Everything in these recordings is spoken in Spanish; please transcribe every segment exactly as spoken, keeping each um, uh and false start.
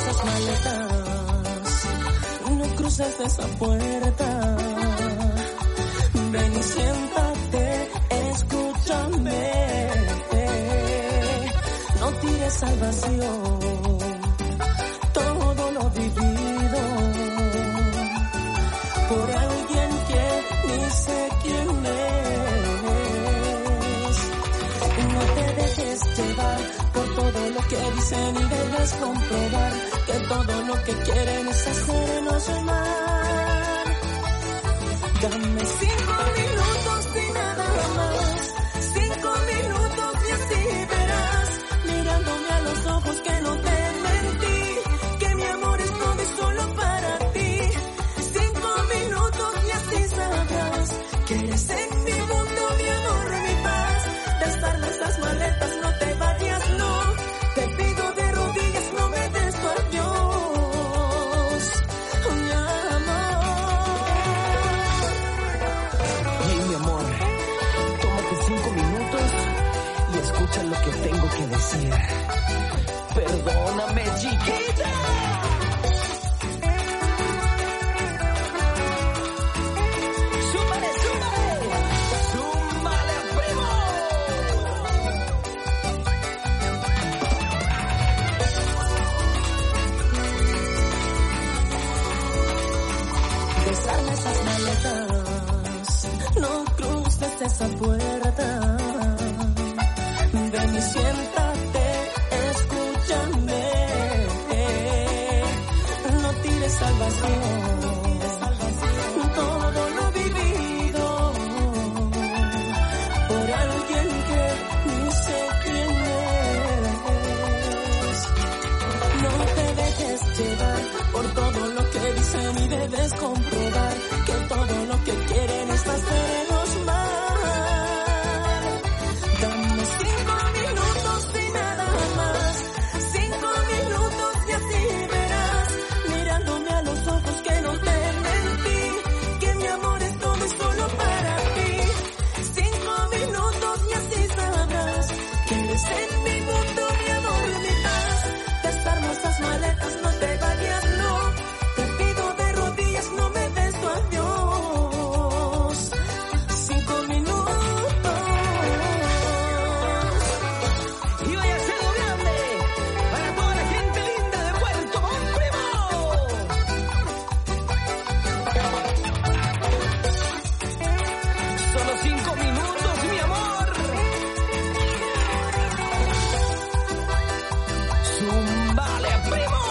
esas maletas, no cruces esa puerta. Ven y siéntate, escúchame. No tires al vacío todo lo vivido por alguien que ni sé quién es. No te dejes llevar por todo lo que dicen y debes comprobar que todo lo que quieren es hacernos mal. Dame cinco minutos y nada más, cinco minutos y así verás, mirándome a los ojos que no te mentí, que mi amor es todo y solo para ti. Cinco minutos y así sabrás que eres en mi mundo, mi amor, mi paz. Desarma esas maletas, no te vayas, no. Te pido de rodillas, no me des tu adiós, mi amor. Y mi amor, tómate cinco minutos y escucha lo que tengo que decir. Perdóname, chiquita. ¡Súmale, súmale! ¡Súmale, primo! Desarma esas maletas, no cruces esa puerta. Ven y siéntate, escúchame. No tires al vacío todo lo vivido por alguien que ni sé quién es. No te dejes llevar por todo lo que dicen y debes comprobar que todo lo que quieren es hacernos mal. Dame cinco minutos y nada más, cinco minutos y así verás, mirándome a los ojos que no te mentí, que mi amor es todo y solo para ti. Cinco minutos y así sabrás que eres en mi mundo, mi amor, mi paz. Desarma esas maletas, no te vayas, no. Te pido de rodillas, no me des tu adiós. Cinco minutos. Y vaya a ser lo grande para toda la gente linda de Puerto Montt, primo. Solo cinco minutos, mi amor. Zúmbale, primo.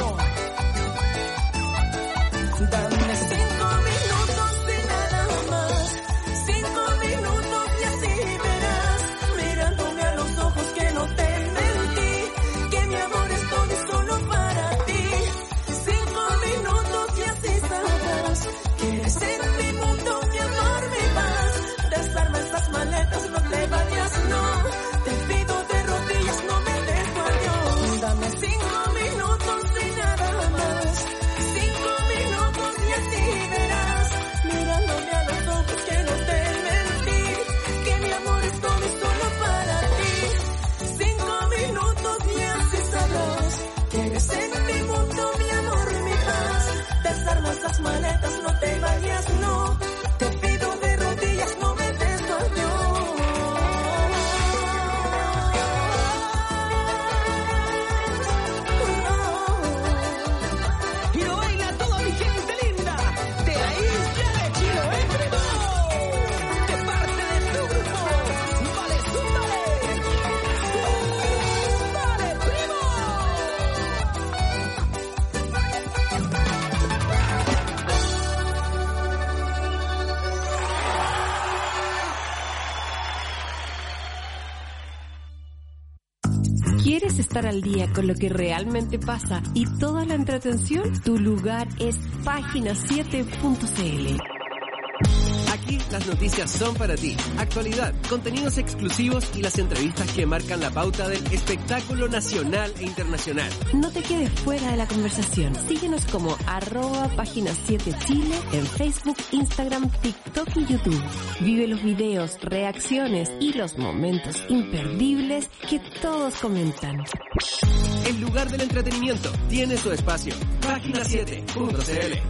Dame cinco minutos y nada más, cinco minutos y así verás, mirándome a los ojos que no te mentí, que mi amor es todo y solo para ti. Cinco minutos y así sabrás que eres en mi mundo, mi amor, mi paz. Desarma esas maletas, no te vayas, no. Te pido de rodillas, no me des tu adiós. Dame cinco minutos y nada más, cinco minutos y así verás, mirándome a los ojos que no te mentí, que mi amor es todo y solo para ti. Cinco minutos y así sabrás que eres en mi mundo, mi amor, mi paz. Desarma esas maletas, no te vayas, no. Te pido de rodillas, no me des tu adiós. Y lo baila toda mi gente linda de la isla de Chiloé, primo. De parte de tu grupo. Vale, súmale. Súmale, primo. ¿Quieres estar al día con lo que realmente pasa y toda la entretención? Tu lugar es página siete punto c l. Aquí Aquí las noticias son para ti. Actualidad, contenidos exclusivos y las entrevistas que marcan la pauta del espectáculo nacional e internacional. No te quedes fuera de la conversación. Síguenos como arroba página siete Chile en Facebook, Instagram, TikTok y YouTube. Vive los videos, reacciones y los momentos imperdibles que todos comentan. El lugar del entretenimiento tiene su espacio. página siete punto c l.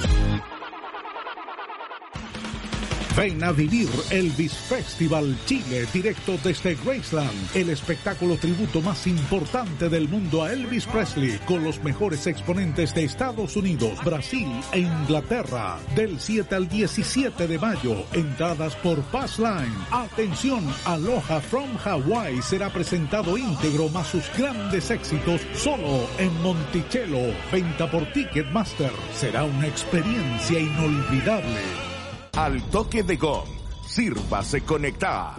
Ven a vivir Elvis Festival Chile, directo desde Graceland, el espectáculo tributo más importante del mundo a Elvis Presley, con los mejores exponentes de Estados Unidos, Brasil e Inglaterra, del siete al diecisiete de mayo, entradas por Passline. Atención, Aloha from Hawaii será presentado íntegro más sus grandes éxitos solo en Monticello, venta por Ticketmaster. Será una experiencia inolvidable. Al toque de gong, sírvase conectar.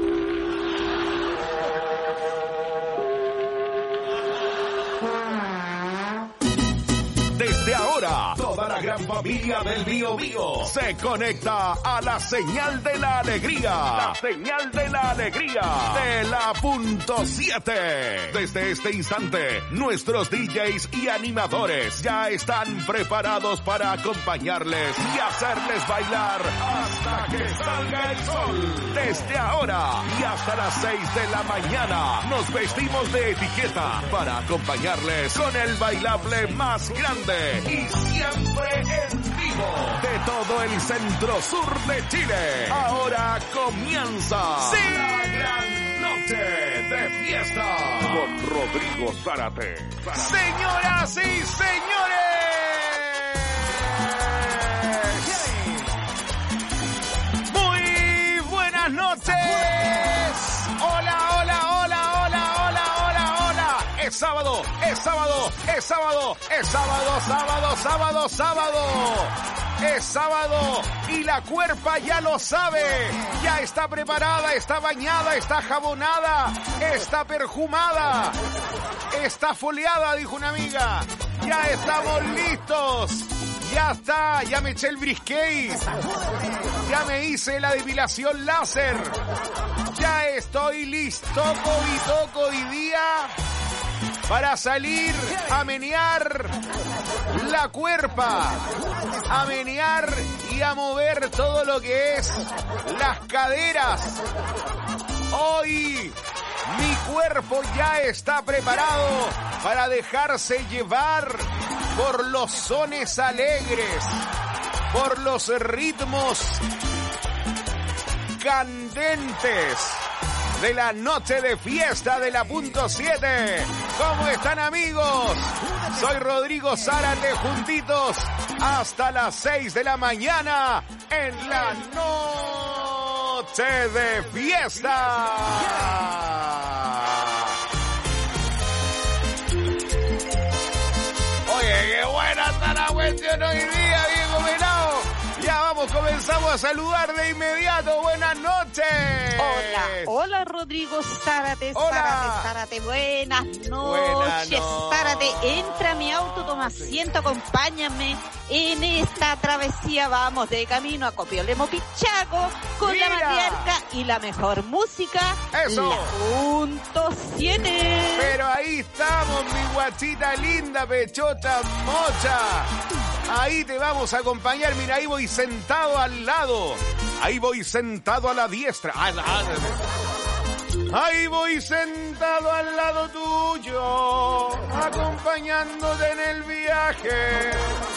Desde ahora, toda la gran familia del Bío Bío se conecta a la señal de la alegría. La señal de la alegría de la punto siete. Desde este instante, nuestros D Js y animadores ya están preparados para acompañarles y hacerles bailar hasta que salga el sol. Desde ahora y hasta las seis de la mañana, nos vestimos de etiqueta para acompañarles con el bailable más grande y siempre en vivo de todo el centro sur de Chile. Ahora comienza ¡sí! La gran noche de fiesta con Rodrigo Zárate. Señoras y señores, muy buenas noches. Hola, hola, hola, hola, hola, hola, hola. Es sábado, es sábado, es sábado, es sábado, sábado, sábado, sábado. Es sábado y la cuerpa ya lo sabe. Ya está preparada, está bañada, está jabonada, está perfumada, está foliada, dijo una amiga. Ya estamos listos. Ya está, ya me eché el brisket. Ya me hice la depilación láser. Ya estoy listo, y toco hoy día para salir a menear la cuerpa, a menear y a mover todo lo que es las caderas. Hoy mi cuerpo ya está preparado para dejarse llevar por los sones alegres, por los ritmos candentes de la noche de fiesta de la punto siete. ¿Cómo están, amigos? Soy Rodrigo Zárate, juntitos hasta las seis de la mañana en la noche de fiesta. Oye, qué buena está la cuestión hoy día, viejo pelado. Ya vamos, comenzamos a saludar de inmediato. Buenas noches. Hola, hola Rodrigo Zárate, Hola. Zárate, Zárate, buenas noches. Buenas noches. Zárate, entra a mi auto, toma asiento, acompáñame en esta travesía. Vamos de camino a Copiolemo Pichaco con Mira. la matriarca y la mejor música. Eso. La punto siete. Pero ahí estamos, mi guachita linda, pechota, mocha. Ahí te vamos a acompañar. Mira, ahí voy sentado al lado. Ahí voy sentado a la diestra. Ahí voy sentado al lado tuyo, acompañándote en el viaje.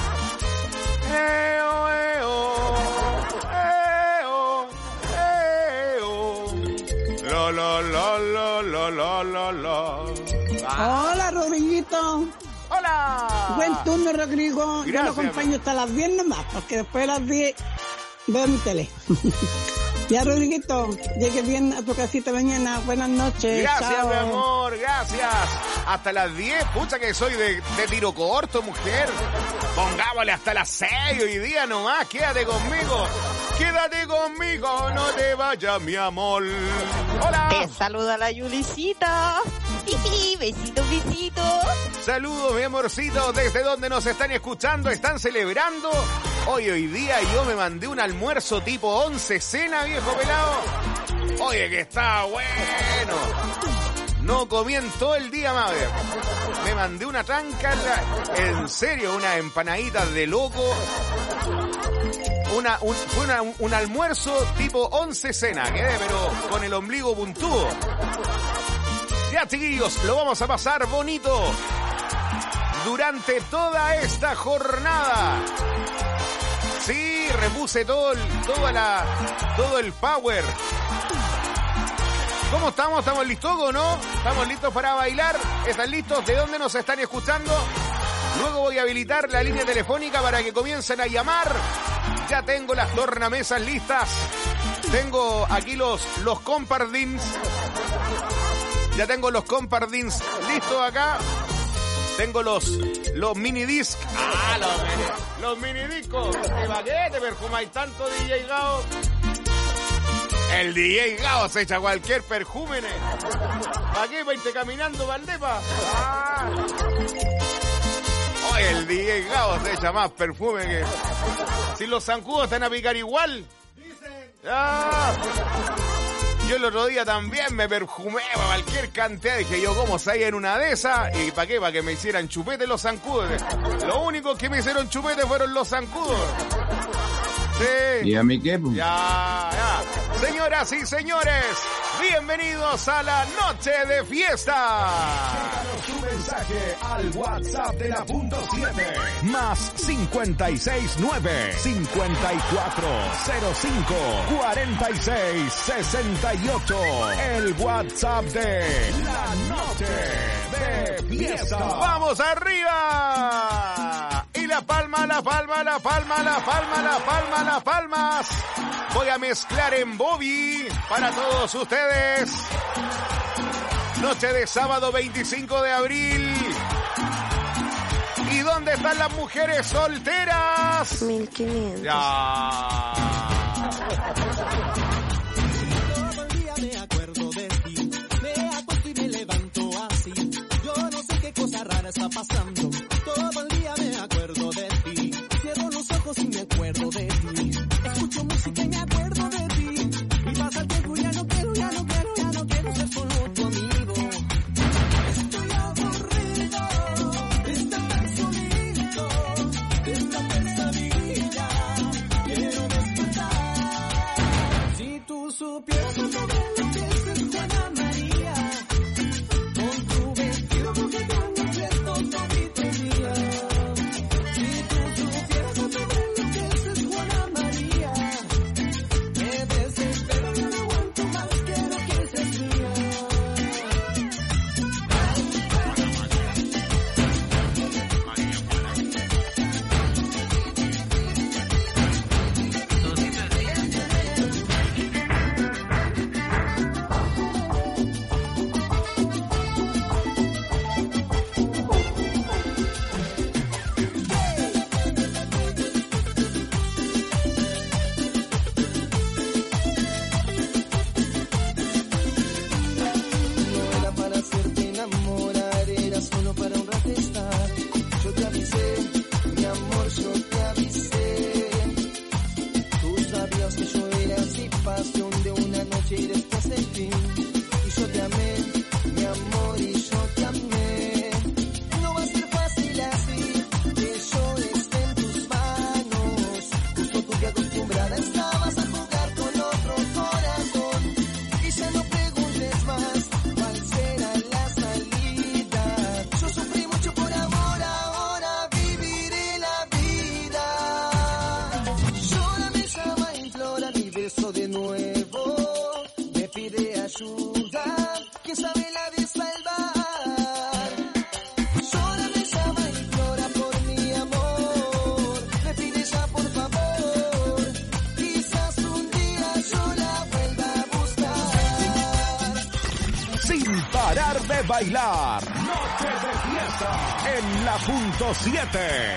Eo, eo, eo, eo. La, la, la, la, la, la, la, la. Hola, Rodriguito. ¡Hola! Buen turno, Rodrigo. Gracias, Yo lo acompaño hasta las diez nomás, porque después de las diez veo mi tele. Ya, Rodriguito, llegue bien a tu casita mañana. Buenas noches. Gracias, Chao. mi amor, gracias. Hasta las diez, pucha que soy de, de tiro corto, mujer. Pongámosle hasta las seis hoy día nomás. Quédate conmigo. Quédate conmigo, no te vayas, mi amor. Hola. Te saluda la Yulicita. Besitos, besitos. Saludos, mi amorcito, desde donde nos están escuchando, están celebrando. Hoy, hoy día yo me mandé un almuerzo tipo once cena, viejo pelado. Oye, que está bueno. No comí en todo el día, madre. Me mandé una tranca, en serio, una empanadita de loco. Una, un, fue una, un, un almuerzo tipo once cena, quedé, pero con el ombligo puntudo. Ya, chiquillos, lo vamos a pasar bonito durante toda esta jornada. Sí, repuse todo el, toda la, todo el power. ¿Cómo estamos? ¿Estamos listos o no? ¿Estamos listos para bailar? ¿Están listos? ¿De dónde nos están escuchando? Luego voy a habilitar la línea telefónica para que comiencen a llamar. Ya tengo las tornamesas listas. Tengo aquí los, los compardins. Ya tengo los compardins listos acá. Tengo los, los mini disc. Ah, los mini, los mini discos. ¿Qué paquete perfumáis tanto, D J Gao? El D J Gao se echa cualquier perjúmene. ¿Para qué? ¿Para irte caminando, Valdepa? Ah. Oye, el D J Gao se echa más perfume que... Si los zancudos están a picar igual. Ah. Yo el otro día también me perfumé para cualquier cantidad. Dije yo, ¿cómo salía en una de esas? ¿Y para qué? Para que me hicieran chupete los zancudos. Lo único que me hicieron chupete fueron los zancudos. Sí. ¿Y a mí qué? Ya, ya. Señoras y señores, bienvenidos a la noche de fiesta. Déjanos tu mensaje al WhatsApp de la punto siete. Más cincuenta y seis nueve, cincuenta y cuatro cero cinco, cuarenta y seis sesenta y ocho. El WhatsApp de la noche de fiesta. ¡Vamos arriba! Y la palma, la palma, la palma, la palma, la palma, las palmas. Voy a mezclar en Bobby para todos ustedes. Noche de sábado veinticinco de abril. ¿Y dónde están las mujeres solteras? mil quinientos. Ya. Todo el día me acuerdo de ti. Me acuesto y me levanto así. Yo no sé qué cosa rara está pasando. Todo el día me acuerdo de ti. Cierro los ojos y me acuerdo de ti. Escucho música y me acuerdo de ti. Y pasa el tiempo y ya no quiero, ya no quiero, ya no quiero ser solo tu amigo. Estoy aburrido de estar solito, de esta pesadilla. Quiero despertar. Si tú supieras todo lo que es Juana María, con tu vestido que cuando cierto todito el día. Si tú supieras todo lo que es Juana María, me desespero, yo no aguanto más, quiero que seas mía. No era para hacerte enamorar, era solo para un rato estar. Yo te avisé, mi amor, yo te avisé. Tú sabías que yo era así, pasión de una noche y después del fin. Y yo te amé, mi amor, y yo te amé. No va a ser fácil así, que yo esté en tus manos. Justo tú que acostumbrada estabas a jugar con otro corazón. Y ya no preguntes más cuál será la salida. Yo sufrí mucho por amor, ahora viviré la vida. Llora, me llama, implora mi beso de nuevo. Me pide ayuda, quién sabe la de salvar. Llora, me llama, implora por mi amor. Me pide ya por favor. Quizás un día yo la vuelva a buscar. Sin parar de bailar. Noche de fiesta en la punto siete.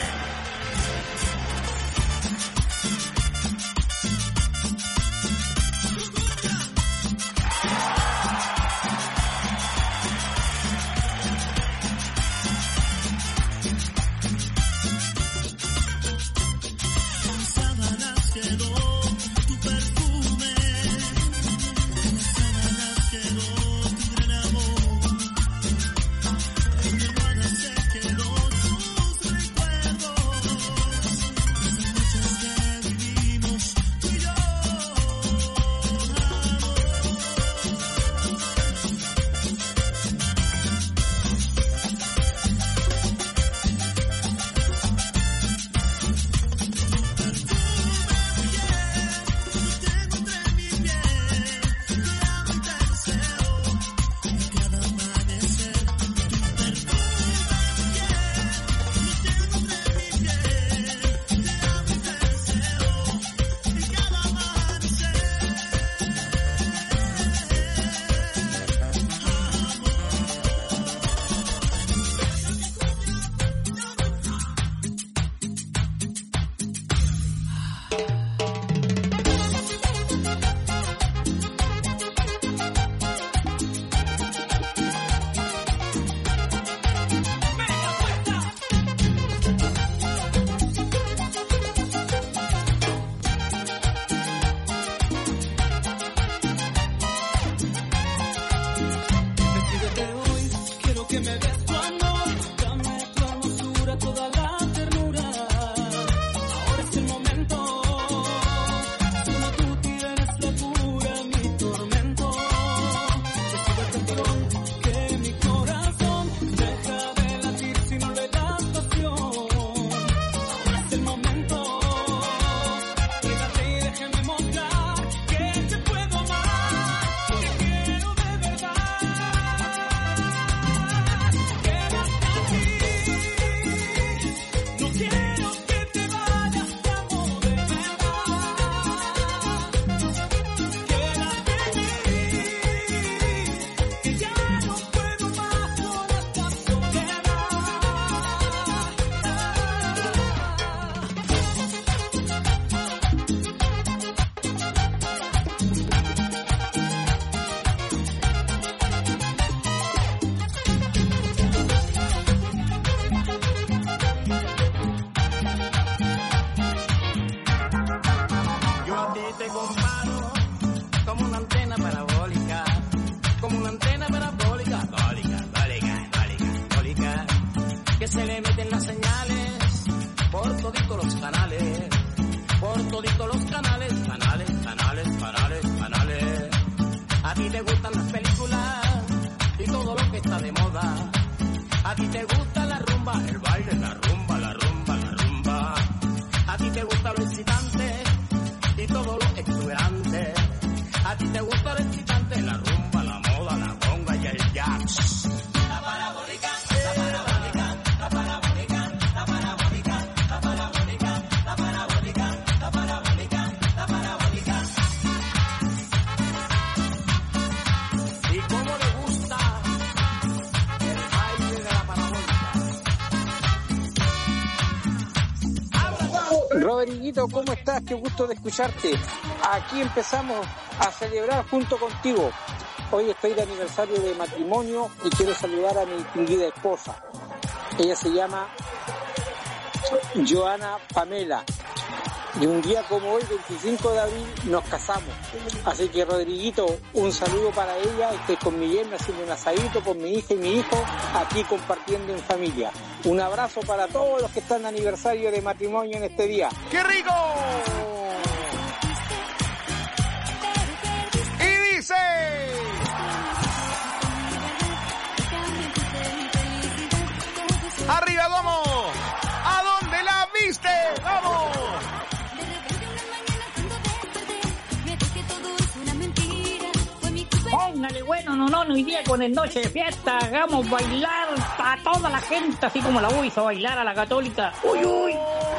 toditos los canales, por toditos los canales, canales, canales, canales, canales. A ti te gustan las películas y todo lo que está de moda. A ti te gusta la rumba, el baile, la rumba, la rumba, la rumba. A ti te gusta lo excitante y todo lo exuberante. A ti te gusta lo excitante, la rumba, la moda, la conga y el jazz. La parabólica, la parabólica, la parabólica, la parabólica, la parabólica, la parabólica, la parabólica, la parabólica. ¿Y cómo le gusta el baile de la parabólica? Rodriguito, ¿cómo estás? Qué gusto de escucharte. Aquí empezamos a celebrar junto contigo. Hoy estoy de aniversario de matrimonio y quiero saludar a mi distinguida esposa. Ella se llama Joana Pamela. Y un día como hoy, veinticinco de abril, nos casamos. Así que, Rodriguito, un saludo para ella. Estoy con mi yerno haciendo un asadito con mi hija y mi hijo, aquí compartiendo en familia. Un abrazo para todos los que están de aniversario de matrimonio en este día. ¡Qué rico! Y dice... ¡Arriba, vamos! ¿A dónde la viste? ¡Vamos! Póngale bueno, no, no, no, hoy día con el noche de fiesta, hagamos bailar a toda la gente, así como la U hizo bailar a la Católica. ¡Uy, uy!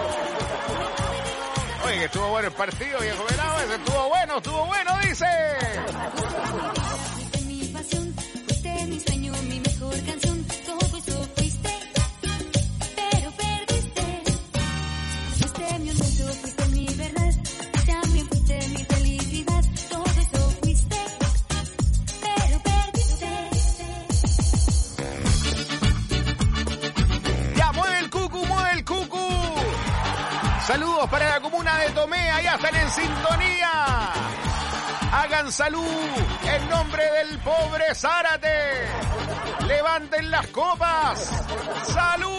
Oye, que estuvo bueno el partido, viejo venado, ese estuvo bueno, estuvo bueno, dice. Fuiste mi pasión, fuiste mi sueño, mi mejor canción, todo eso fuiste, pero perdiste. Fuiste mi orgullo, fuiste mi verdad, y también fuiste mi felicidad, todo eso fuiste, pero perdiste. Ya, mueve el cucu, mueve el cucu. Saludos para la comuna de Tomé, allá están en sintonía. Hagan salud en nombre del pobre Zárate. Levanten las copas. ¡Salud!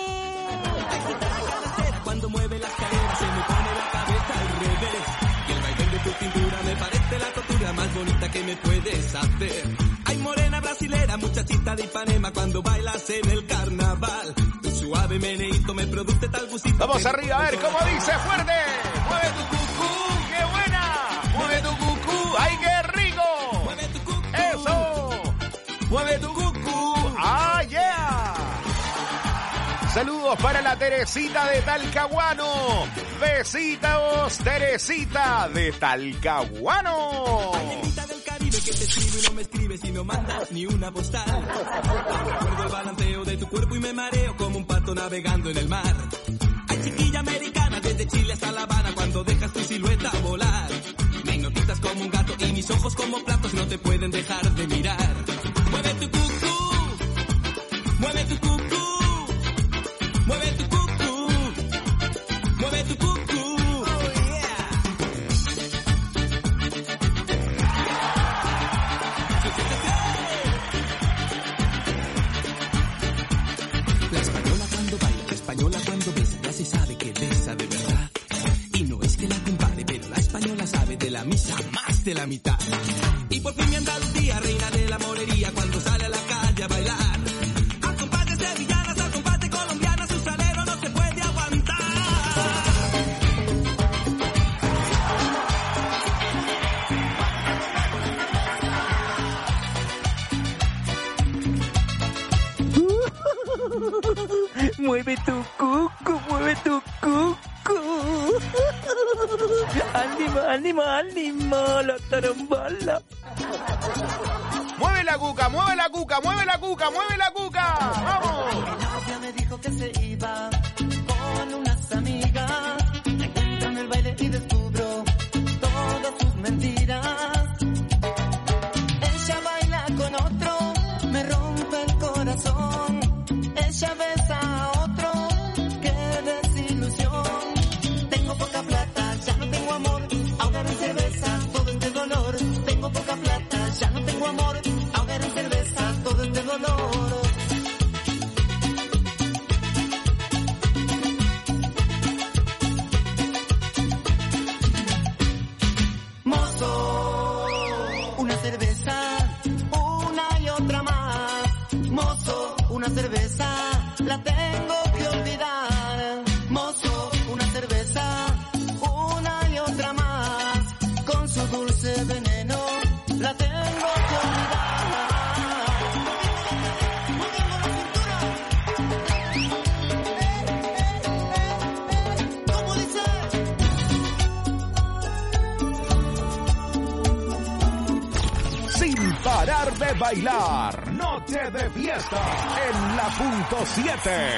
Cuando mueve las caderas se me pone la cabeza al revés. Y el baile de tu cintura me parece la tortura más bonita que me puedes hacer. Ay, morena brasilera, muchachita de Ipanema, cuando bailas en el carnaval. Tu suave meneíto me produce tal gustito. Vamos arriba, a ver cómo dice fuerte. Mueve tu cucú, qué buena. Mueve tu cucú, ay, qué rico. Mueve tu cucú. Eso. Mueve tu cucú, ah, yeah. Saludos para la Teresita de Talcahuano. Besitos, Teresita de Talcahuano. Ay, negrita del Caribe que te escribe y no me escribes y no mandas ni una postal. Recuerdo el balanceo de tu cuerpo y me mareo como un pato navegando en el mar. Ay, chiquilla americana, desde Chile hasta La Habana, cuando dejas tu silueta volar. Me hipnotizas como un gato y mis ojos como platos no te pueden dejar de mirar. Mueve tu cucú, mueve tu cucú. Mueve tu cucú, mueve tu cucú, oh yeah. La española cuando baila, la española cuando besa, ya se sabe que besa de verdad. Y no es que la compare, pero la española sabe de la misa más de la mitad. Y por fin mi Andalucía, reina de la morería, cuando sale a la calle a bailar. Mueve tu cucu, mueve tu cucu. Ánimo, ánimo, ánimo, la tarambola. Mueve la cuca, mueve la cuca, mueve la cuca, mueve la cuca. Vamos. Mi novia me dijo que se iba con unas amigas. Me encuentro en el baile y descubro todas sus mentiras. Ella baila con otro, me rompe el corazón. Ella besa a otro, qué desilusión. Tengo poca plata, ya no tengo amor. Ahogar en cerveza todo este dolor. Tengo poca plata, ya no tengo amor. Ahogar en cerveza todo este dolor. de bailar, noche de fiesta en la punto siete.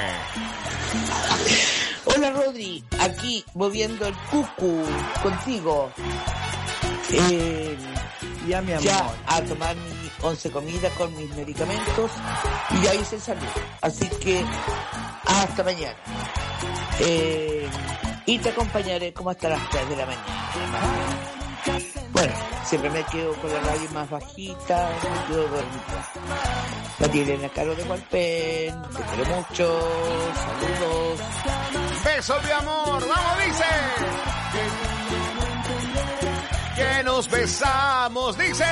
Hola Rodri, aquí moviendo el cucu contigo. Eh, ya mi amor. Ya a tomar mi once comida con mis medicamentos y ya hice salud. Así que hasta mañana. Eh, y te acompañaré como hasta las tres de la mañana. Bueno, siempre me quedo con la radio más bajita, me quedo dormida. María Elena Caro de Hualpén, te quiero mucho, saludos. Besos, mi amor, vamos, dice. Que nos besamos, dice.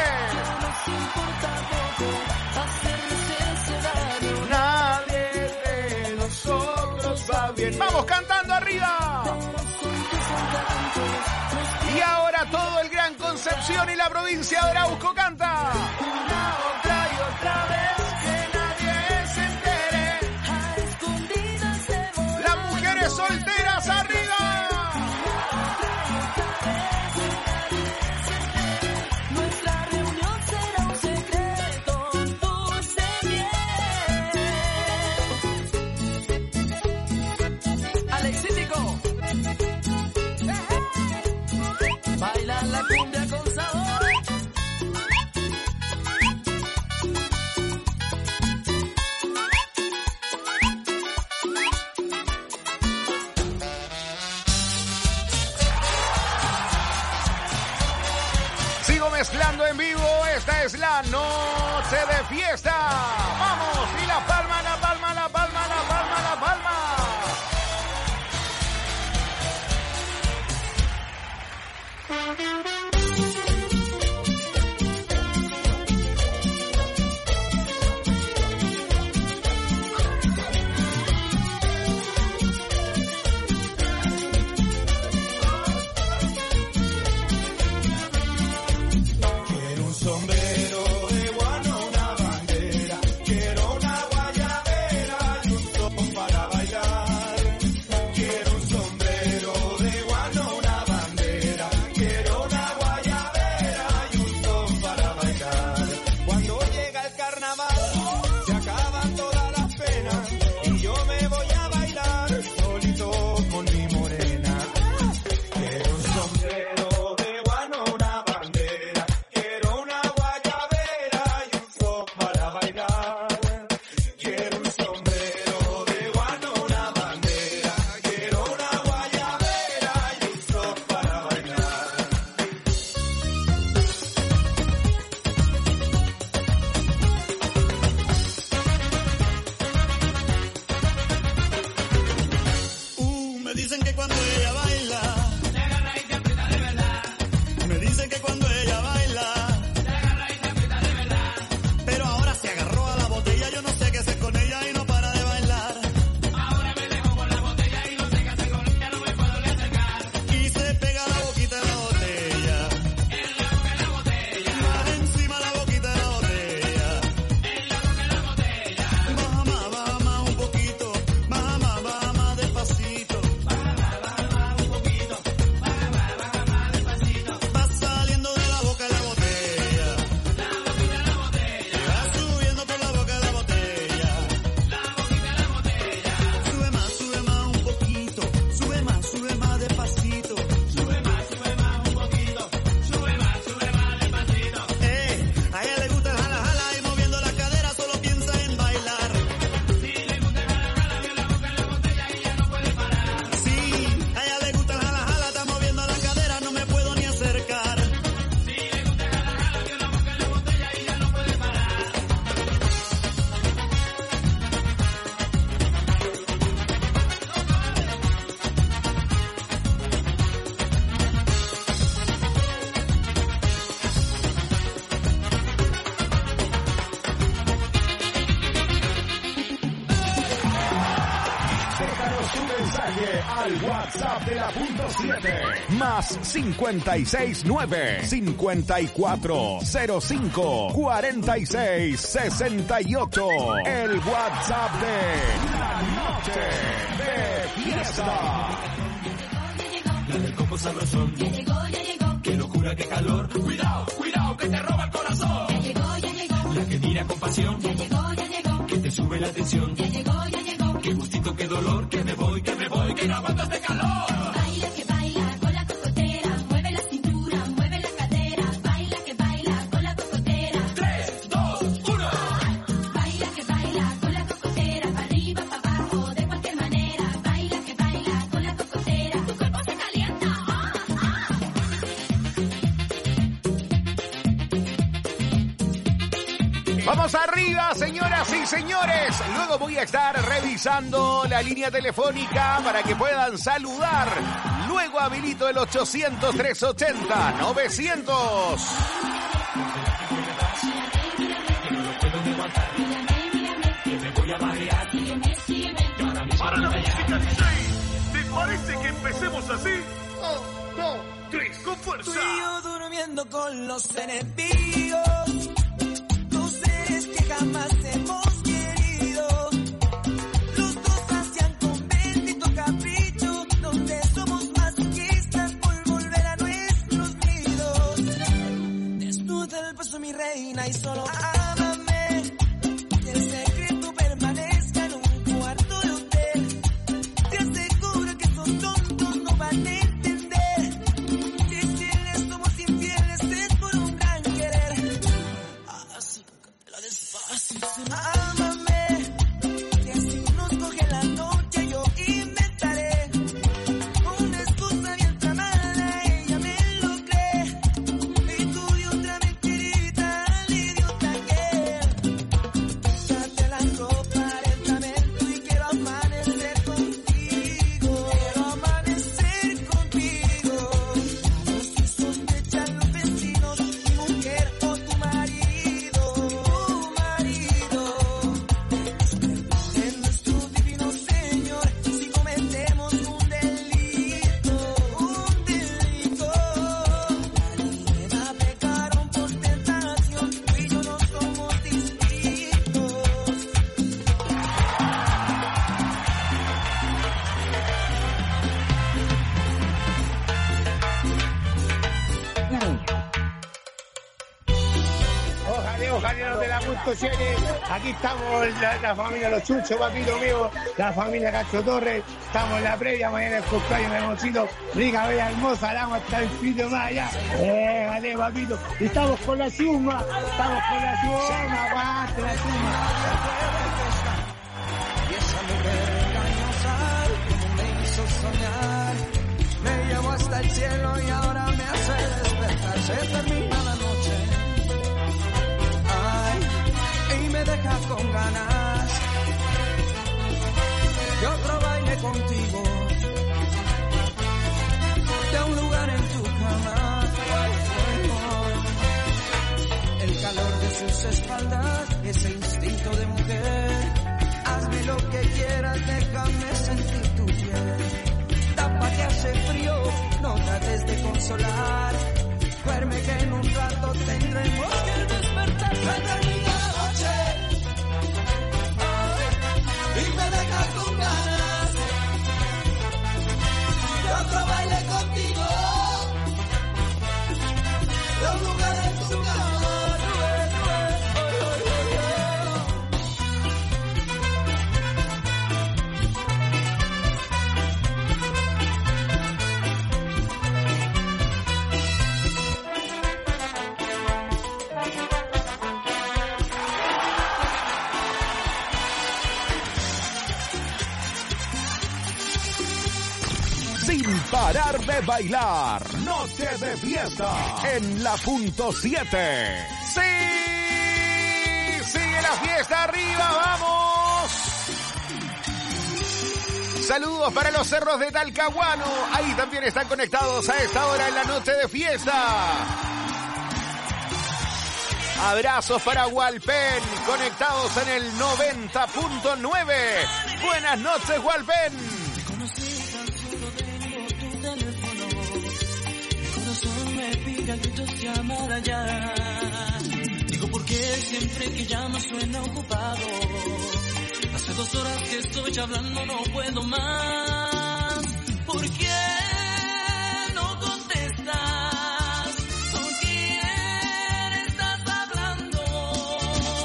Nadie de nosotros va bien. Vamos cantando arriba. Y ahora todo el Gran Concepción y la provincia de Arauco canta. Una, otra y otra vez que nadie se entere. A escondidas se volará. Las mujeres solteras arriba. Nuestra reunión será un secreto, dulce miel. Alexítico. Baila la cumbia con sabor. Sigo mezclando en vivo, esta es la noche de fiesta. Vamos, y la palma, la palma, la palma, la palma, la palma. Quiero un sombrero de guano, una bandera. Quiero una guayabera y un son para bailar. Quiero un sombrero de guano, una bandera. Quiero una guayabera y un son para bailar. Cuando llega el carnaval, se acaban todas las penas y yo me voy a bailar solito con mi morena. Quiero un sombrero de guano, una bandera. Quiero una guayabera y un son para bailar. Quiero un sombrero de guano, una bandera. Quiero una guayabera y un son para bailar. Uh, me dicen que cuando ella baila, te agarra y te aprieta de verdad. Me dicen que cuando ella baila, te agarra y te aprieta de verdad. Pero ahora se agarró a la botella, yo no sé qué hacer con ella y no para de bailar. Ahora me dejo con la botella y no sé qué hacer con ella, no me puedo ni acercar. Y se pega la boquita de la botella, en la boca de la botella. Más encima la boquita de la botella, en la boca de la botella. Baja más, baja más un poquito, baja más, baja más despacito. Baja más, baja más un poquito, baja más, baja más despacito. Va saliendo de la boca de la botella, la boquita de la botella. Va subiendo por la boca de la botella, la boquita de la botella. Sube más, sube más un poquito, sube más, sube más despacito. Sube más, sube más un poquito, sube más, sube más despacito. Eh, a ella le gusta el jala jala y moviendo la cadera solo piensa en bailar. Sí, le gusta el jala jala, vio la boca en la botella y ya no puede parar. Sí, a ella le gusta el jala jala, está moviendo la cadera, no me puedo ni acercar. Sí, le gusta el jala jala, vio la boca en la botella y ya no puede parar. Déjanos tu mensaje al WhatsApp de la punto siete. Más cincuenta y seis nueve, cincuenta y cuatro cero cinco, cuarenta y seis sesenta y ocho. El WhatsApp de la noche de fiesta. La del combo sabrosón. Ya llegó, ya llegó. Qué locura, qué calor. Cuidado, cuidado, que te roba el corazón. Ya llegó, ya llegó. La que tira con pasión. Ya llegó, ya llegó. Que te sube la tensión. Ya llegó, ya llegó. Qué gustito, qué dolor. Que me voy, que me voy, que no aguanto este calor. Baila que baila con la cocotera. Mueve la cintura, mueve la cadera. Baila que baila con la cocotera. Tres, dos, uno. Baila que baila con la cocotera. Pa' arriba, pa' abajo, de cualquier manera. Baila que baila con la cocotera. Tu cuerpo se calienta. Ah, ah. Vamos arriba, señoras y señores. Luego voy a estar revisando la línea telefónica para que puedan saludar. Luego habilito el ochocientos, trescientos ochenta, novecientos. Para la música, D J. ¿Te parece que empecemos así? Un, dos, tres, con fuerza. Tú y yo durmiendo con los enemigos. Dos seres que jamás hemos querido. Los dos hacían con bendito capricho. Donde somos masoquistas por volver a nuestros nidos. Desnuda el paso, mi reina, y solo ámame. Que el secreto permanezca en un cuarto de hotel. Te aseguro que esos tontos no van a entender. Que si les somos infieles es por un gran querer. Así, cántala despacio. Ámame, que si nos coge la noche yo inventaré una excusa bien tramada, ella me lo cree. Y tú de otra mentirita al idiota que quítate la ropa del lamento y quiero amanecer contigo. Quiero amanecer contigo. No sin sospechar los vecinos, mi mujer o tu marido. Tu marido. En nuestro divino Señor, si cometemos un delito, un delito. Nadie va a pecar por tentación, tú y yo no somos distintos. Ojalá, ojalá no te la punto siete. Aquí estamos la, la familia Los Chuchos, papito mío, la familia Cacho Torres. Estamos en la previa, mañana el cumpleaños de Mochito. Rica, bella, hermosa, la vamos hasta el infinito más allá. Eh, vale, papito. Y estamos con la suma, estamos con la suma, aguante la suma. Y esa mujer engañosa, como me hizo soñar, me llevó hasta el cielo y ahora me hace despertar. Se termina la noche, ay, y me deja con ganas de otro baile contigo, de un lugar en tu cama. El calor de sus espaldas, ese instinto de mujer. Hazme lo que quieras, déjame sentir tu piel. Tapa que hace frío, no trates de consolar. Duerme que en un rato tendremos que despertar. Se termina la noche, ay, y me deja con ganas de otro baile contigo, de un lugar en tu cama. Sin parar de bailar. Noche de fiesta en la punto siete. ¡Sí! ¡Sigue la fiesta arriba! ¡Vamos! Saludos para los cerros de Talcahuano. Ahí también están conectados a esta hora en la noche de fiesta. Abrazos para Hualpén, conectados en el noventa punto nueve. Buenas noches, Hualpén. Me pide a gritos llamar allá. Digo, ¿por qué siempre que llamas suena ocupado? Hace dos horas que estoy hablando, no puedo más. ¿Por qué no contestas? ¿Con quién estás hablando?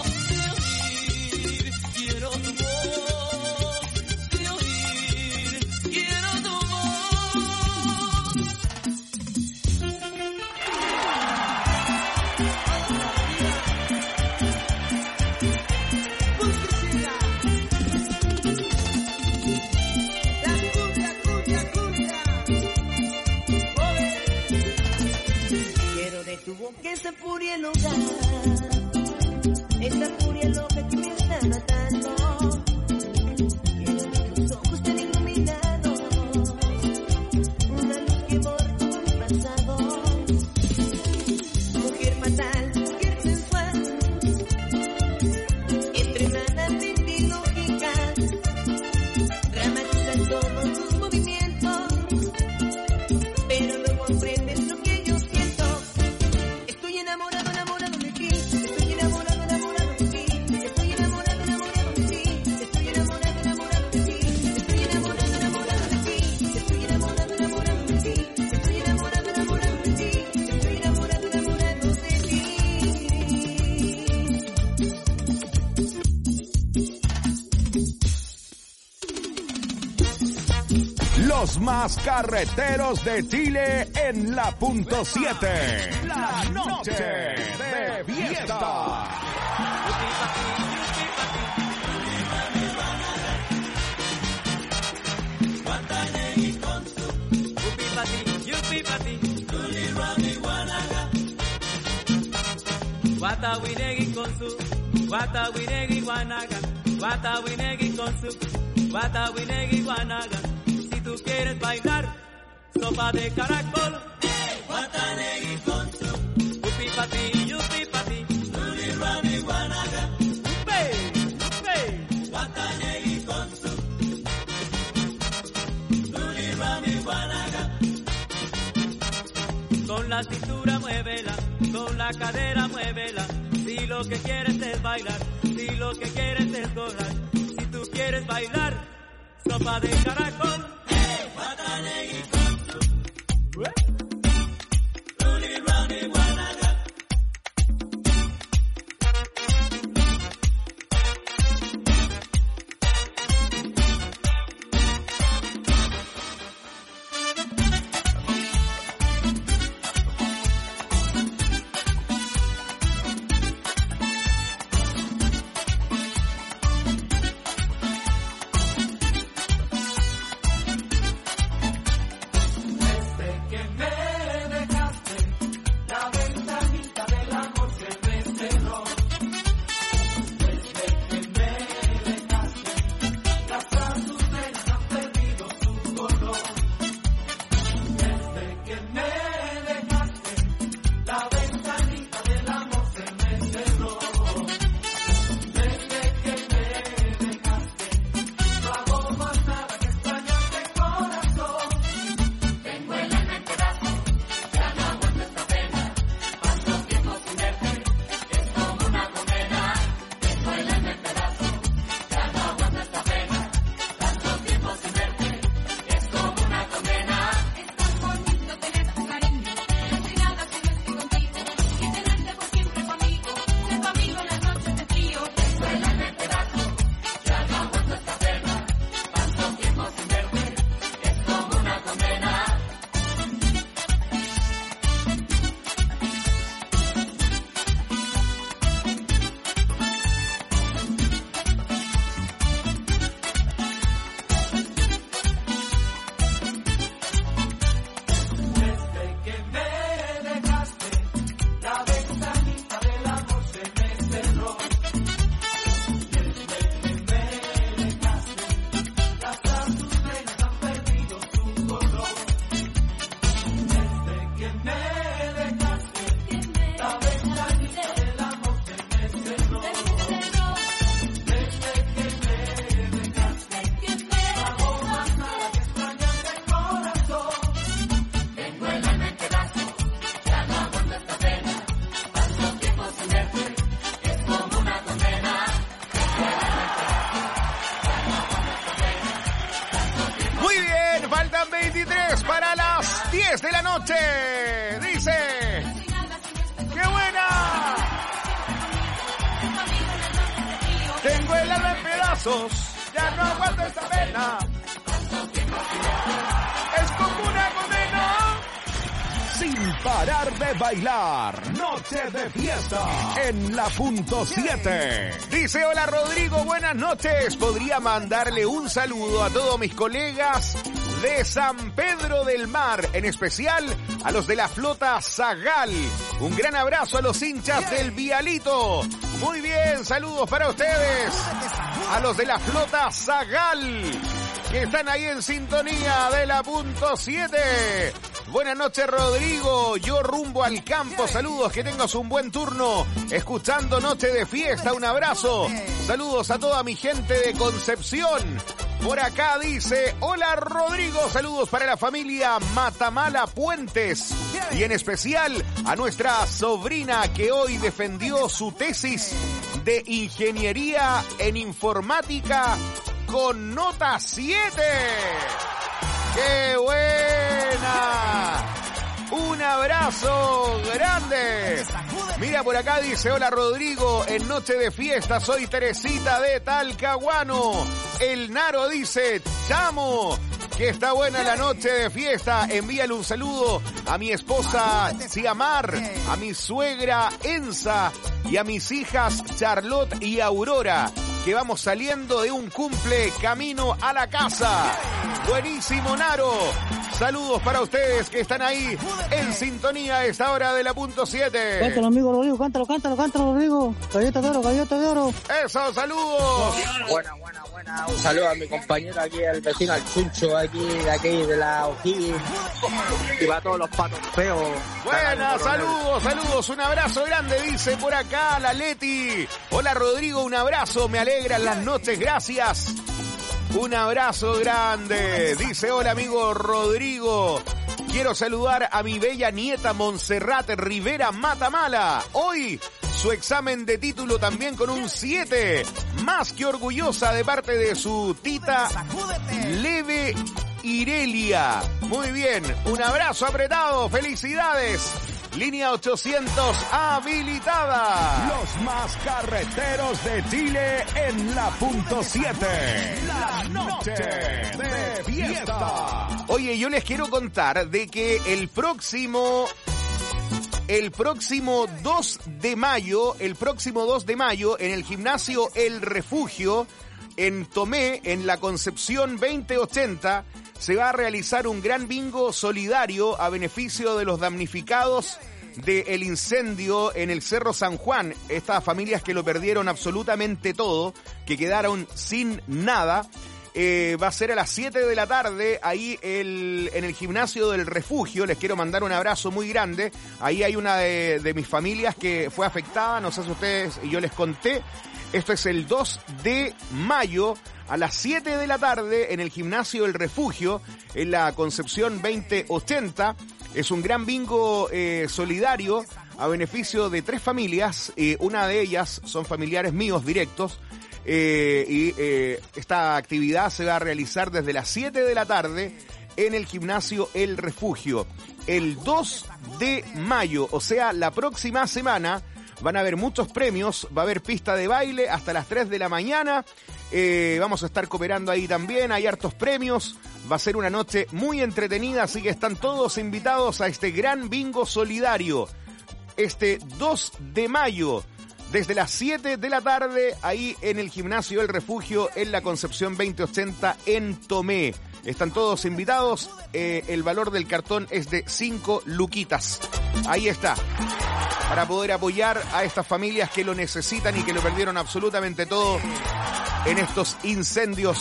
lugar. Esta furia loca que me está matando. Quiero que tus ojos estén iluminados. Una luz que borra todo mi pasado. Mujer fatal, mujer sensual. Extremadamente ilógica. Dramatizan todos tus movimientos. Pero no comprendes lo que yo siento. Estoy enamorado, enamorado de ti. Estoy enamorado, enamorado de ti. Estoy enamorado, enamorado de ti. Estoy enamorado, enamorado de ti. Estoy enamorado, enamorado de ti. Estoy enamorado, enamorado de ti. Estoy enamorado, enamorado de ti. Estoy enamorado, enamorado de ti. Los más carreteros de Chile en la punto siete. La noche de fiesta. Watawinegi konsu, watawinegi wanaga, watawinegi konsu, watawinegi wanaga. Si tú quieres bailar, sopa de caracol, watanegi konsu, upi pati, yupi pati, luli rami wanaga, upe, upe, watanegi konsu, luli rami wanaga. Con la cintura muévela, con la cadera muévela. Si lo que quieres es bailar, si lo que quieres es gozar. Si tú quieres bailar, sopa de caracol. Hey, watanegi konsu. Luli rami wanaga. De la noche, dice, ¡qué buena! Tengo el alma en pedazos, ya no aguanto esta pena. Es como una condena. Sin parar de bailar, noche de fiesta en la punto siete. Dice, hola Rodrigo, buenas noches. ¿Podría mandarle un saludo a todos mis colegas de San Pedro del Mar, en especial a los de la flota Zagal. Un gran abrazo a los hinchas del Vialito. Muy bien, saludos para ustedes. A los de la flota Zagal, que están ahí en sintonía de la punto siete. Buenas noches, Rodrigo. Yo rumbo al campo. Saludos, que tengas un buen turno. Escuchando Noche de Fiesta. Un abrazo. Saludos a toda mi gente de Concepción. Por acá dice, hola Rodrigo, saludos para la familia Matamala Puentes y en especial a nuestra sobrina que hoy defendió su tesis de Ingeniería en Informática con nota siete. ¡Qué buena! Un abrazo grande. Mira, por acá dice, hola Rodrigo, en Noche de Fiesta soy Teresita de Talcahuano. El Naro dice, chamo, que está buena la noche de fiesta. Envíale un saludo a mi esposa Ciamar, a mi suegra Enza y a mis hijas Charlotte y Aurora, que vamos saliendo de un cumple camino a la casa. Buenísimo, Naro. Saludos para ustedes que están ahí en sintonía a esta hora de la punto siete. Cántalo, amigo Rodrigo, cántalo, cántalo, cántalo, Rodrigo. Galleta de oro, galleta de oro. Eso, saludos. Buena, buena, buena. Un saludo a mi compañero aquí, al vecino, al Chuncho, aquí, de aquí, de la O'Higgins. Y va a todos los patos feos. Buena, saludos, saludos. Un abrazo grande, dice por acá la Leti. Hola, Rodrigo, un abrazo. Me alegran las noches, gracias. Un abrazo grande. Dice, hola amigo Rodrigo. Quiero saludar a mi bella nieta Montserrat Rivera Matamala. Hoy su examen de título también con un siete. Más que orgullosa de parte de su tita Leve Irelia. Muy bien. Un abrazo apretado. Felicidades. Línea ochocientos habilitada. Los más carreteros de Chile en la punto siete. La noche de fiesta. Oye, yo les quiero contar de que el próximo... El próximo dos de mayo, el próximo dos de mayo, en el gimnasio El Refugio, en Tomé, en la Concepción veinte ochenta, se va a realizar un gran bingo solidario a beneficio de los damnificados del incendio en el Cerro San Juan. Estas familias que lo perdieron absolutamente todo, que quedaron sin nada. Eh, va a ser a las siete de la tarde ahí el, en el gimnasio del Refugio. Les quiero mandar un abrazo muy grande. Ahí hay una de, de mis familias que fue afectada, no sé si ustedes y yo les conté. Esto es el dos de mayo a las siete de la tarde en el gimnasio del Refugio en la Concepción veinte ochenta. Es un gran bingo eh, solidario a beneficio de tres familias. Eh, una de ellas son familiares míos directos. Eh, y eh, esta actividad se va a realizar desde las siete de la tarde en el gimnasio El Refugio. El dos de mayo, o sea, la próxima semana, van a haber muchos premios. Va a haber pista de baile hasta las tres de la mañana. Eh, vamos a estar cooperando ahí también. Hay hartos premios. Va a ser una noche muy entretenida, así que están todos invitados a este gran bingo solidario. Este dos de mayo. Desde las siete de la tarde, ahí en el gimnasio El Refugio, en la Concepción veinte ochenta, en Tomé. Están todos invitados. Eh, el valor del cartón es de cinco luquitas. Ahí está. Para poder apoyar a estas familias que lo necesitan y que lo perdieron absolutamente todo en estos incendios.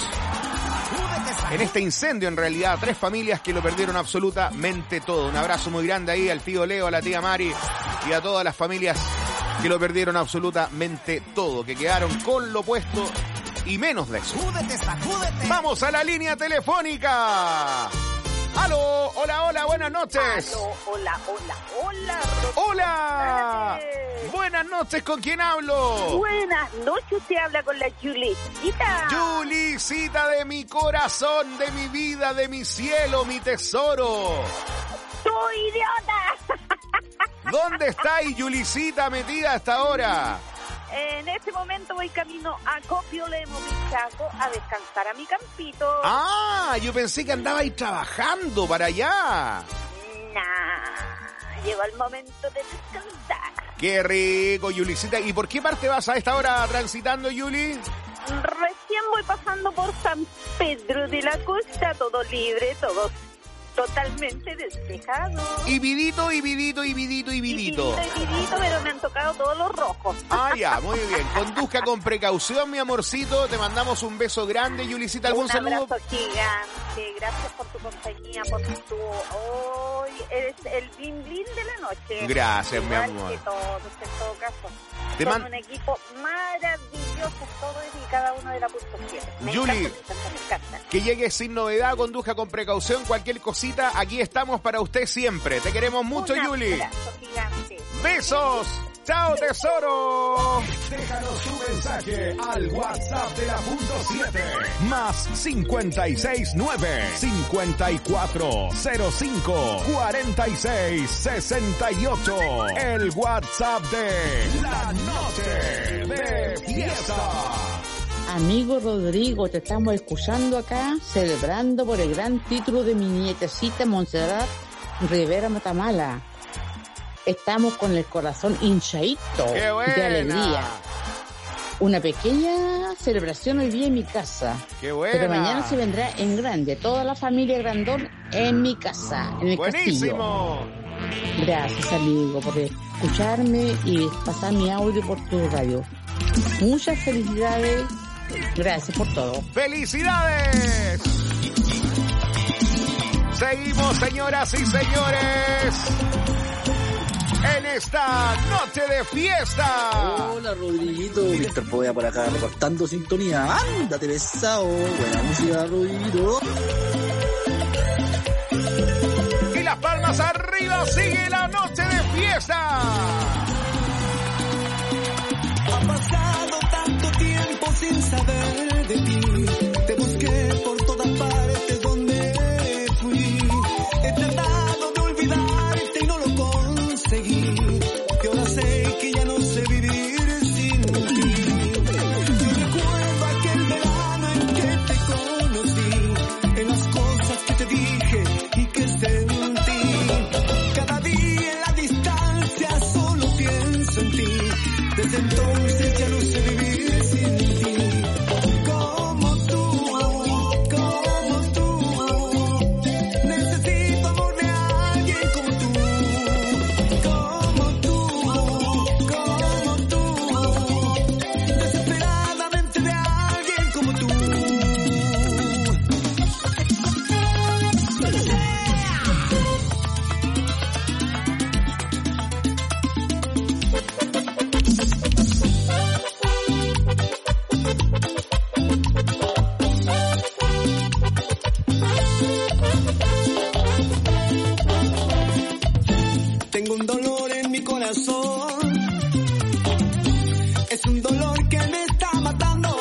En este incendio, en realidad, tres familias que lo perdieron absolutamente todo. Un abrazo muy grande ahí al tío Leo, a la tía Mari y a todas las familias que lo perdieron absolutamente todo, que quedaron con lo puesto y menos de eso. Vamos a la línea telefónica. ¡Aló! Hola, hola, buenas noches. Aló, hola, hola, hola. ¡Hola! Buenas noches, ¿con quién hablo? Buenas noches, usted habla con la Julicita. Julicita de mi corazón, de mi vida, de mi cielo, mi tesoro. ¡Tu idiota! ¿Dónde está ahí Julicita metida hasta ahora? En este momento voy camino a Copiolemo, Pichaco, a descansar a mi campito. Ah, yo pensé que andaba ahí trabajando para allá. Nah, llegó el momento de descansar. Qué rico, Julicita. ¿Y por qué parte vas a esta hora transitando, Juli? recién voy pasando por San Pedro de la Costa, todo libre, todo totalmente despejado. Y vidito, y vidito, y vidito, y vidito. Y vidito, y vidito, pero me han tocado todos los rojos. Ah, ya, muy bien. Conduzca con precaución, mi amorcito. Te mandamos un beso grande. Yulicita, ¿algún un saludo? Un abrazo gigante. Gracias por tu compañía, por tu... Hoy eres el blin blin de la noche. Gracias, igual mi amor. Que todos, en todo caso. Te Son man... un equipo maravilloso, todos y cada uno de la punto siete. Me Yuli, encanta, me encanta, me encanta. Que llegue sin novedad, conduzca con precaución, cualquier cosita, aquí estamos para usted siempre. Te queremos mucho, un Yuli. abrazo gigante. Besos. ¡Chao, tesoro! Déjanos tu mensaje al WhatsApp de la punto siete. Más cincuenta y seis nueve, cincuenta y cuatro cero cinco, cuarenta y seis sesenta y ocho. El WhatsApp de La Noche de Fiesta. Amigo Rodrigo, te estamos escuchando acá, celebrando por el gran título de mi nietecita Montserrat Rivera Matamala. Estamos con el corazón hinchadito de alegría. Una pequeña celebración hoy día en mi casa. ¡Qué buena! Pero mañana se vendrá en grande, toda la familia Grandón en mi casa, en el ¡buenísimo! Castillo. Gracias, amigo, por escucharme y pasar mi audio por tu radio. Muchas felicidades. Gracias por todo. ¡Felicidades! Seguimos, señoras y señores, en esta noche de fiesta. Hola, Rodriguito. Víctor Poveda por acá reportando sintonía. Ándate besado. Buena música, Rodriguito. Y las palmas arriba, sigue la noche de fiesta. Ha pasado tanto tiempo sin saber de ti. Te busqué por todas partes donde fui. He tratado de olvidarte y no lo conseguí. Y ahora sé que ya no sé vivir sin ti. Yo recuerdo aquel verano en que te conocí, en las cosas que te dije y que sentí. Cada día en la distancia solo pienso en ti. Desde entonces ya no sé vivir sin ti. Como tú, como tú. Necesito amor de alguien como tú. Como tú, como tú. Desesperadamente de alguien como tú. Tengo un dolor en mi corazón. Es un dolor que me está matando.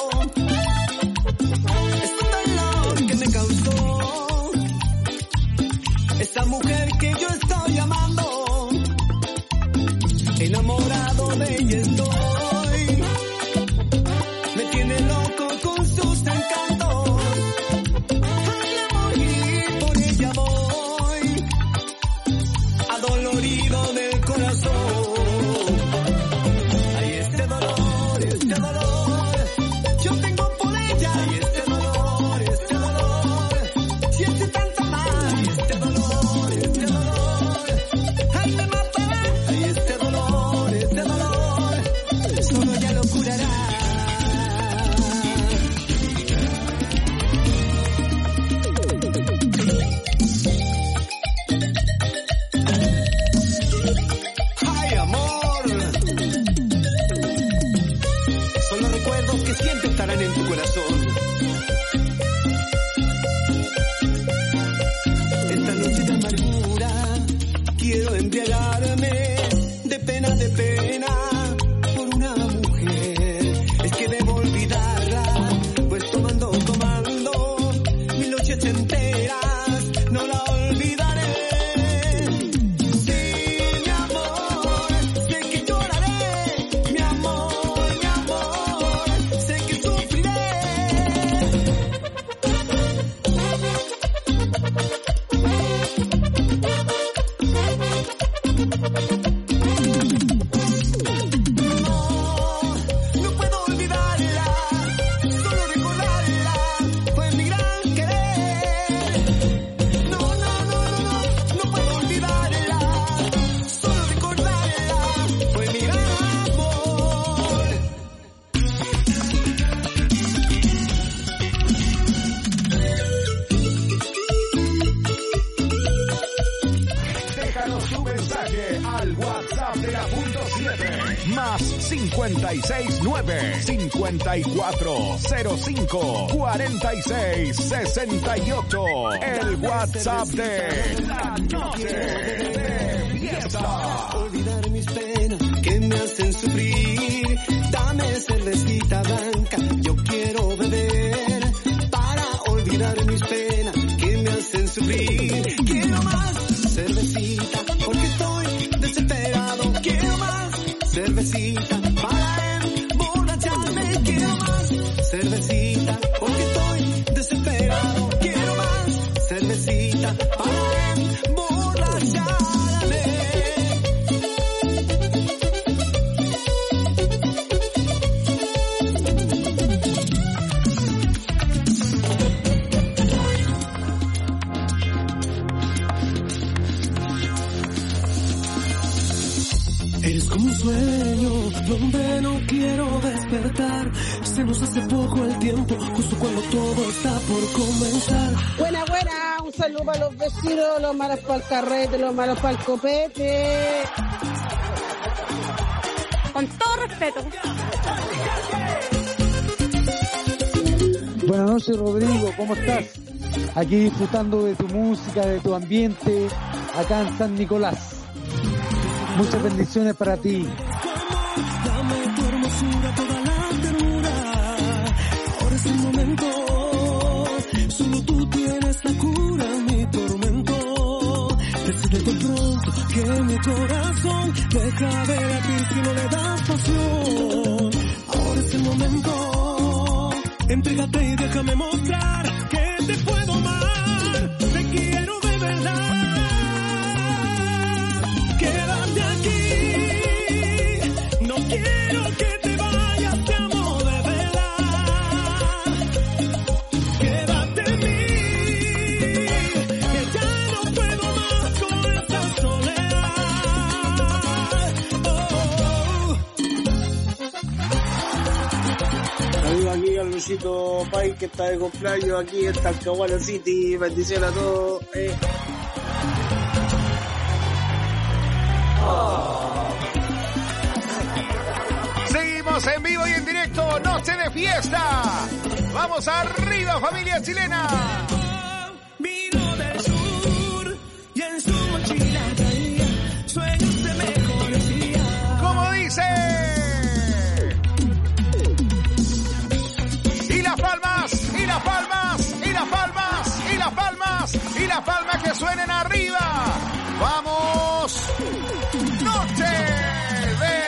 Es un dolor que me causó esa mujer que yo estoy amando. Enamorado de ella estoy. Me tiene loco con sus encantos. Ay, amor, y por ella voy. Adolorido del corazón. Ay, este dolor, este dolor. Yo tengo por ella. Ay, este dolor, este dolor. Siente tanta más. Ay, este dolor, este dolor. Ay, me matará. Ay, este dolor, este dolor. Solo ya lo curará. Ay, amor. Son los recuerdos que siempre estarán en tu corazón. Esta noche de amargura quiero embriagarme de pena, de pena por una mujer. Es que debo olvidarla, pues tomando, tomando mil noches enteras no la olvidaré. Sí, mi amor, sé que lloraré. Mi amor, mi amor, sé que sufriré. la punto siete. Más cincuenta y seis nueve, cincuenta y cuatro cero cinco, cuarenta y seis sesenta y ocho. El WhatsApp de La Noche de Fiesta. Olvidar mis penas que me hacen sufrir. Dame cervecita blanca, yo quiero beber. Para olvidar mis penas que me hacen sufrir. Quiero más cervecita porque estoy desesperado. Quiero más cervecita para emborracharme. Quiero más cervecita porque estoy desesperado. Quiero más cervecita para emborracharme. Eres como un sueño donde no quiero despertar. Se nos hace poco el tiempo, justo cuando todo está por comenzar. Buena, buena, un saludo para los vecinos, los malos para el carrete, los malos para el copete. Con todo respeto. Buenas noches, Rodrigo, ¿cómo estás? Aquí disfrutando de tu música, de tu ambiente, acá en San Nicolás. Muchas bendiciones para ti. Dame tu hermosura, toda la ternura. Ahora es el momento. Solo tú tienes la cura, mi tormento. Decídete pronto que mi corazón deja de latir si no le das pasión. Ahora es el momento. Entrégate y déjame mostrar que te puedo amar. Te quiero de verdad. Quédate aquí, no quiero que te vayas, te amo de verdad. Quédate en mí, que ya no puedo más con esta soledad. Oh. Saludos aquí a Luisito Pai que está de cumpleaños aquí en Talcahuano City. Bendiciones a todos. Eh. Seguimos en vivo y en directo, Noche de Fiesta. Vamos arriba, familia chilena. Vino del sur y en su mochila traía sueños de mejores días. Como dice. Y las palmas, y las palmas, y las palmas, y las palmas, y las palmas que suenen arriba. Vamos. Noche de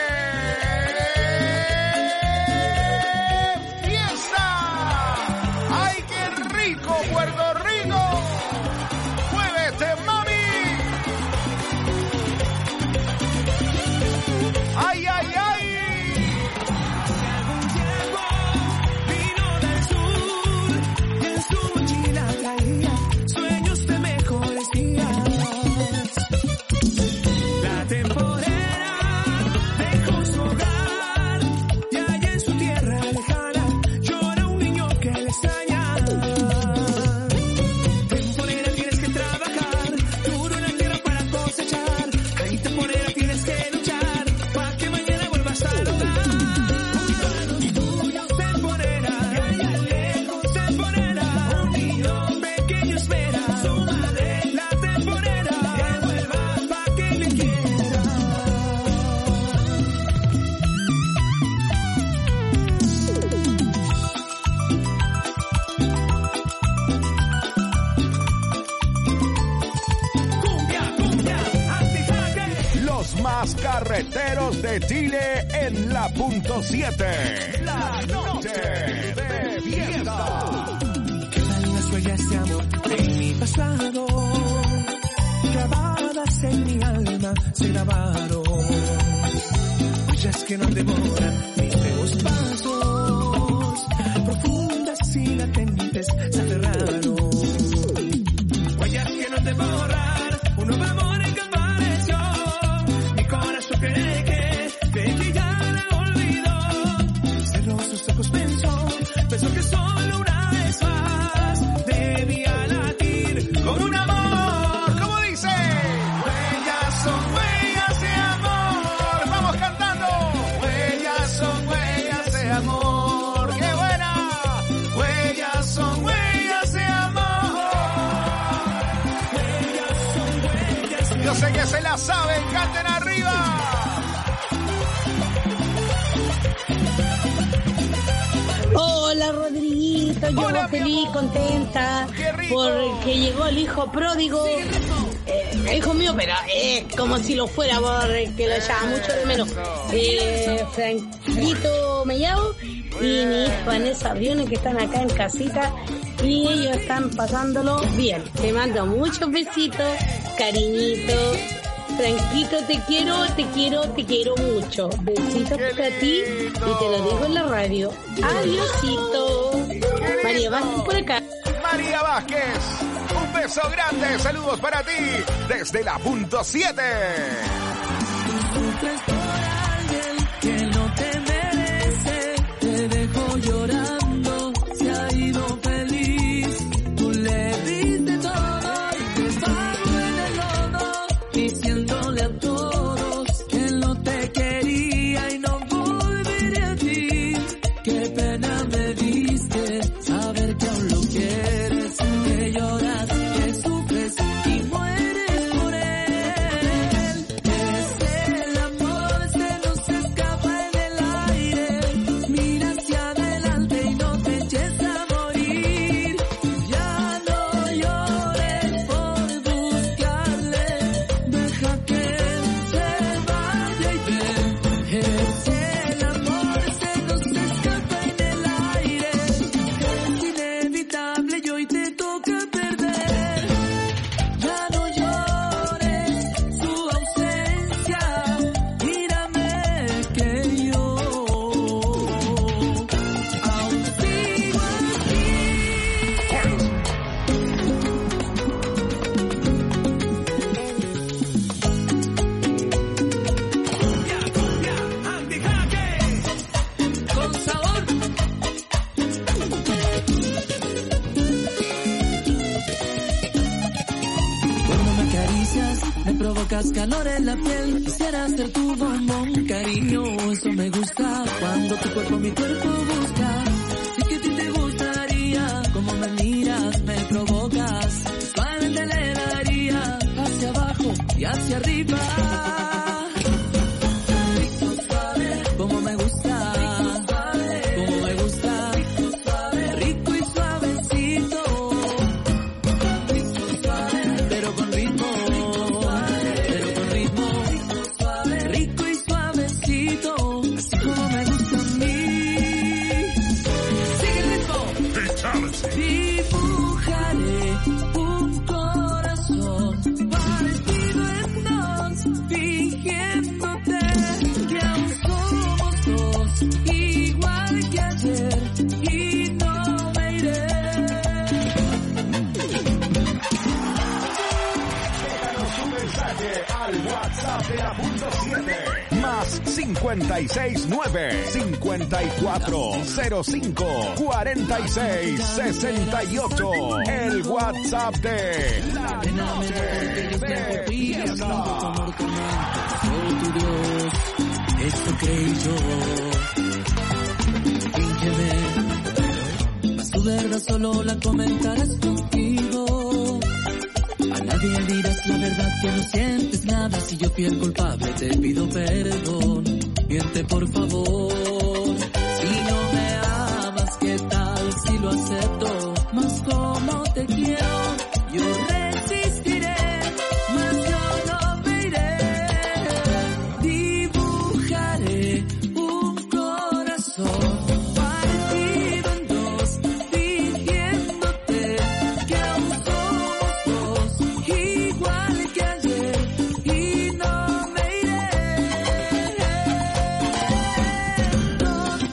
Puerto Rico, muévete, mami. Ay, ay, ay. Vino del sur y en su mochila traía sueños de mejores días. La temporera dejó su hogar y allá en su tierra lejana llora un niño que le extraña. Carreteros de Chile en la punto siete. La Noche de Fiesta. Quedan las huellas de amor en mi pasado, grabadas en mi alma se grabaron. Huellas que no devoran mis nuevos pasos, profundas y latentes se aferraron. Huellas que no devoran un nuevo amor que apareció. Cree que, cree que ya la olvidó. Cerró sus ojos, pensó, pensó que solo una vez más debía latir con un amor. ¿Cómo dice? Huellas son huellas de amor. Yo sé que se la saben, canten arriba. Hola Rodriguito, yo Hola, feliz, contenta porque llegó el hijo pródigo. Eh, hijo mío, pero es como si lo fuera porque lo llama mucho de menos. Eh, Franquito Mellado y mi hijo Vanessa Briones, que están acá en casita y ellos están pasándolo bien. Te mando muchos besitos, cariñitos. Franquito, te quiero, te quiero, te quiero mucho. Besitos para ti y te lo digo en la radio. Adiósito. María Vázquez por acá. María Vázquez, un beso grande, saludos para ti desde la punto siete. Sufres por alguien que no te merece, te dejó llorando, se ha ido feliz. Tú le diste todo y te pagó en el lodo, diciéndole a todos que él no te quería y no volvería a ti. Qué pena me diste saber que aún lo quieres, que lloras, que sufres y mueres por él. Es el amor, se nos escapa en el aire. Mira hacia adelante y no te eches a morir. Ya no llores por buscarle, deja que se vaya y ven. Es el amor, se nos escapa en el aire. Es inevitable y hoy te toca perder. Ya no llores su ausencia, mírame que yo aún sigo aquí. Con sabor. Cuando me acaricias, me provocas calor en la piel. Quisiera ser tu bombón, cariño, eso me gusta. Cuando tu cuerpo mi cuerpo busca. Sí que a ti te gustaría, como me miras, me provocas. Suavemente le daría hacia abajo y hacia arriba. Rico suave, como me gusta. Como me gusta. Rico y suavecito. Pero con ritmo, pero con ritmo, rico y suavecito, así como me gusta a mí. Sigue el ritmo. Dibujaré un corazón partido en dos, fingiéndote que aún somos dos, igual que ayer, y no me iré. Déjanos un mensaje al WhatsApp de la punto siete. Más cincuenta y seis nueve cincuenta y cuatro cero cinco cuarenta y seis sesenta y ocho. El WhatsApp de La Noche de Fiesta. Soy tu Dios, esto creí yo. Fíngeme, mas tu verdad solo la comentarás contigo. A nadie dirás la verdad que no sientes nada. Si yo fui el culpable te pido perdón. Miente por favor. Si no me amas, ¿qué tal si lo acepto? Mas como te quiero, yo resistiré. Mas yo no me iré. Dibujaré un corazón partido en dos, fingiéndote que aún somos dos, igual que ayer, y no me iré.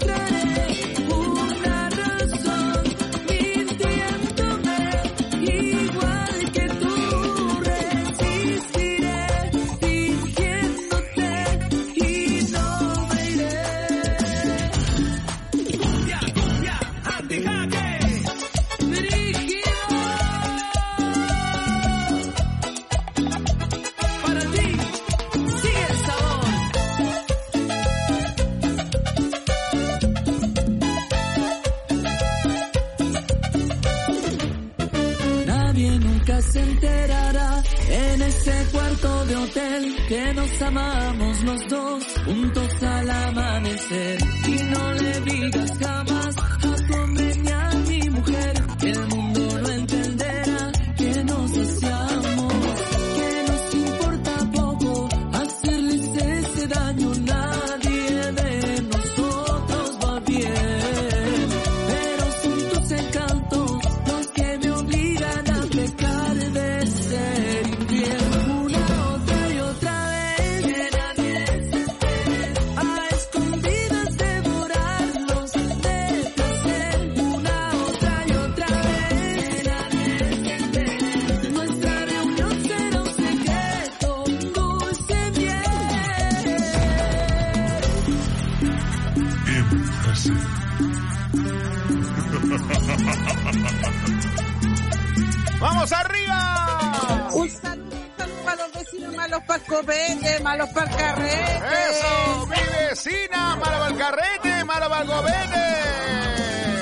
Encontraré una razón mintiéndome y cuarto de hotel, que nos amamos los dos, juntos al amanecer. Y no le digas jamás a tu hombre ni a mi mujer, que el mundo no entenderá que nos deseamos, que nos importa poco hacerles ese daño. Nadie de nosotros va bien, pero son tus encantos los que me obligan a pecar de ser infiel. Una, otra y otra vez, a escondidas devorarlos de placer. Una, otra y otra vez, nuestra reunión será un secreto, dulce miel. ¡Vamos arriba! Un saludo, un saludo para los vecinos malos para el copete, malos para el carrete. ¡Eso! ¡Mi vecina! ¡Malo para el carrete! ¡Malo para el copete!